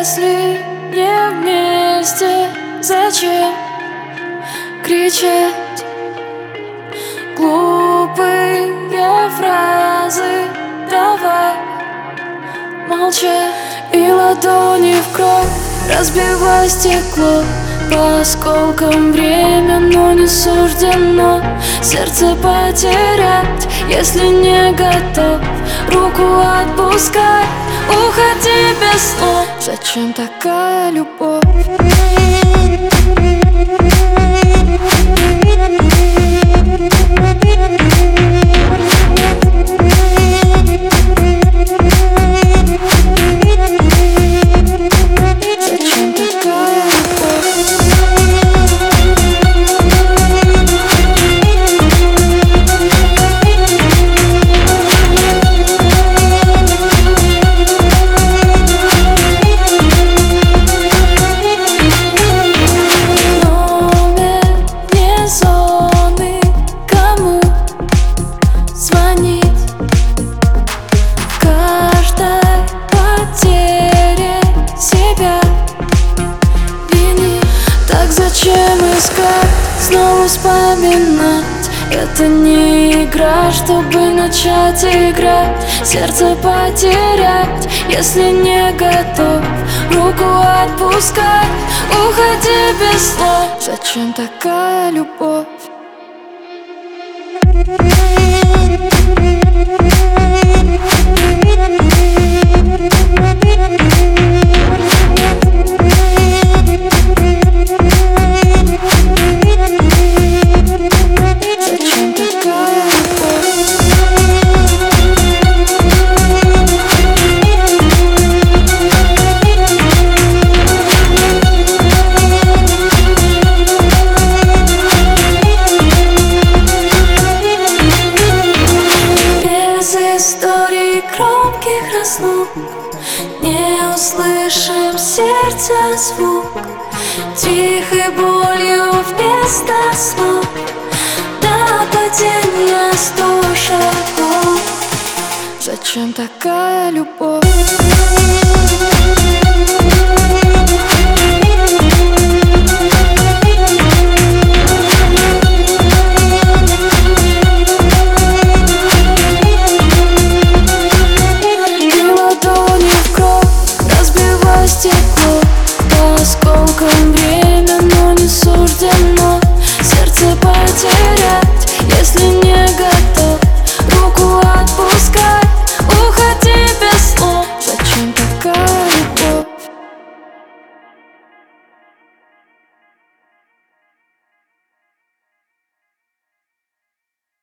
Если не вместе, зачем кричать глупые фразы? Давай молчать. И ладони в кровь, разбивай стекло по осколкам. Время, но не суждено сердце потерять. Если не готов, руку отпускай, уходи без слов. Зачем такая любовь? Зачем искать, снова вспоминать? Это не игра, чтобы начать играть, сердце потерять. Если не готов, руку отпускай, уходи без слов. Зачем такая любовь? Громких разлук не услышим сердца звук, тихой болью вместо слов. До падения 100 шагов. Зачем такая любовь?